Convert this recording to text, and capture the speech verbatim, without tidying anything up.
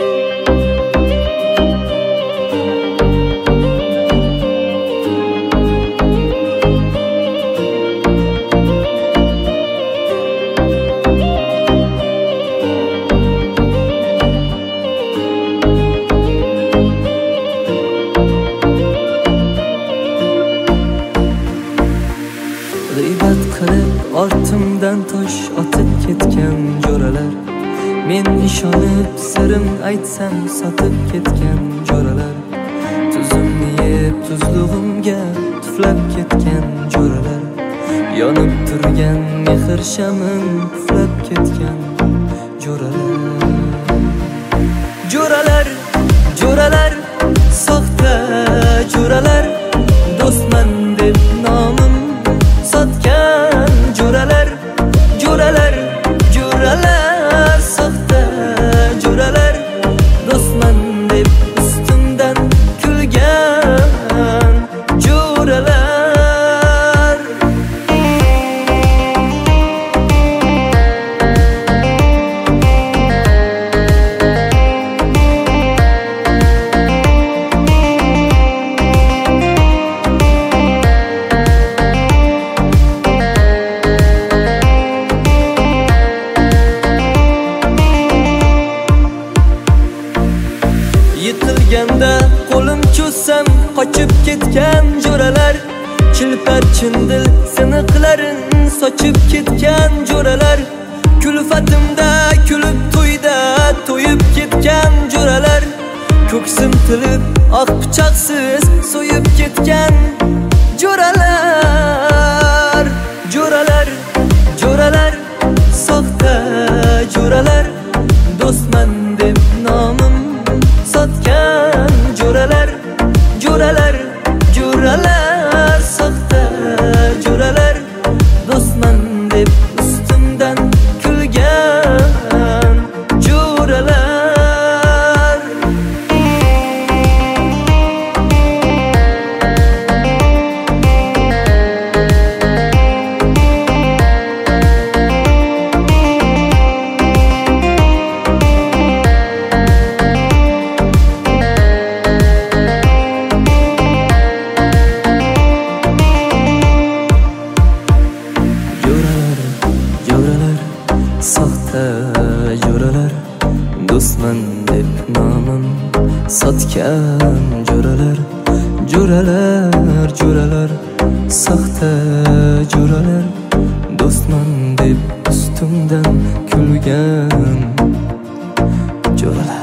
G'iybat qilib ortimdan tosh otib ketgan jo'ralar, men ishonib sirim aytsam sotib ketgan jo'ralar, tuzimni yeb tuzlug'imga tuflab ketgan jo'ralar, yonib turgan mehr shamin puflab ketgan jo'ralar. Jo'ralar, jo'ralar, soxta jo'ralar, do'stman deb nomim sotgan jo'ralar, jo'ralar, jo'ralar, soxta jo'ralar, do'stman deb ustimdan kulgan jo'ralar. Yitilganda qo'lim cho'zsam qochib ketgan jo'ralar, chilpar chindil siniqlarin sochib ketgan jo'ralar, kulfatimda kulib to'yda to'yib ketgan jo'ralar, ko'ksim tilib oq pichoqsiz so'yib ketgan jo'ralar. Jo'ralar, jo'ralar, soxta jo'ralar, do'stman deb nomim sotgan jo'ralar, jo'ralar, jo'ralar, soxta jo'ralar, do'stman deb ustimdan kulgan jo'ralar. Soxta jo'ralar, do'stman deb nomim sotgan jo'ralar, jo'ralar, jo'ralar, soxta jo'ralar, do'stman deb ustimdan kulgan jo'ralar.